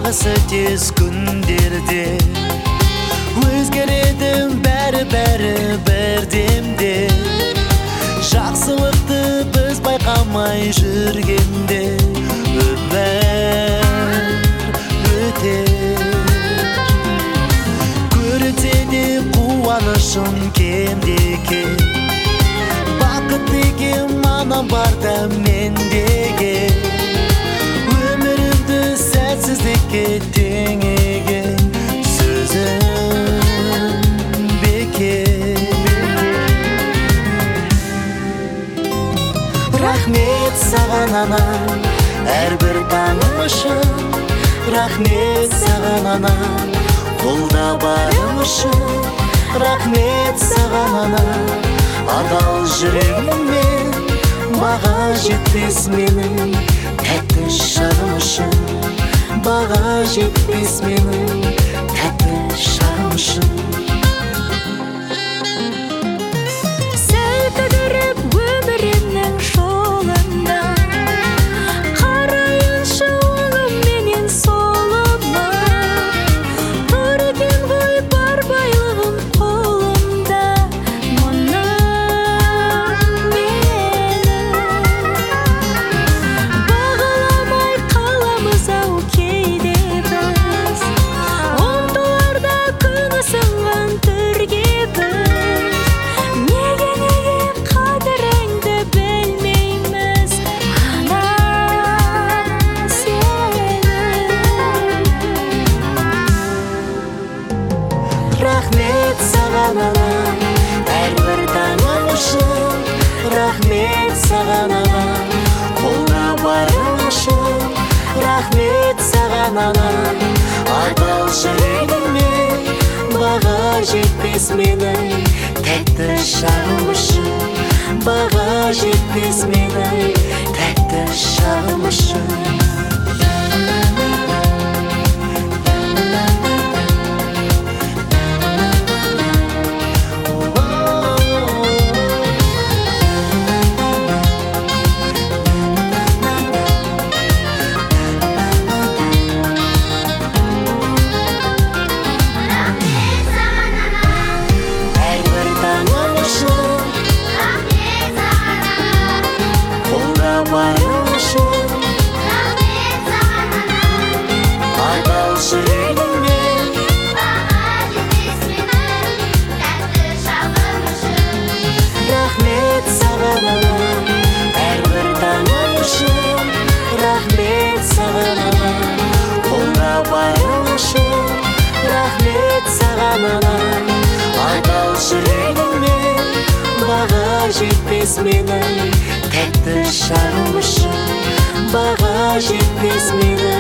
ағысы тез күндерде өзгереді бәрі бірдемде. Жақсылықты біз байқамай жүргенде өмір өтер. Көрінсе де қуанышым кемде-ке, бақыт деген мана барда мендеге. Өмірімді сәтсіздікке теңеген сөзім бекер. Рахмет саған анам, әрбір таңым үшін. Рахмет саған анам, қолда барым үшін. Рахмет саған анам, адал жүрегіңмен. Баға жетпес менің тәтті шағым үшін. Баға жетпес менің тәтті шағым үшін. Сәл кідіріп өмірімнің жолында, қарайыншы оңым менен солыма. Тұр екен ғой бар байлығым қолымда, мұны мені бағаламай қаламыз-ау кейде біз. Ұмтыларда күні сынған түрге біз. Неге қадіріңді білмейміз ана сенің. Рахмет саған анам, әрбір таңым үшін. Рахмет саған анам, қолда барым үшін. Рахмет саған анам, адал жүрегіңмен. Баға жетпес менің тәтті шағым үшін. Баға жетпес менің тәтті шағым үшін. Адал жүрегіңмен, баға жетпес менің тәтті шағым үшін. Баға жетпес менің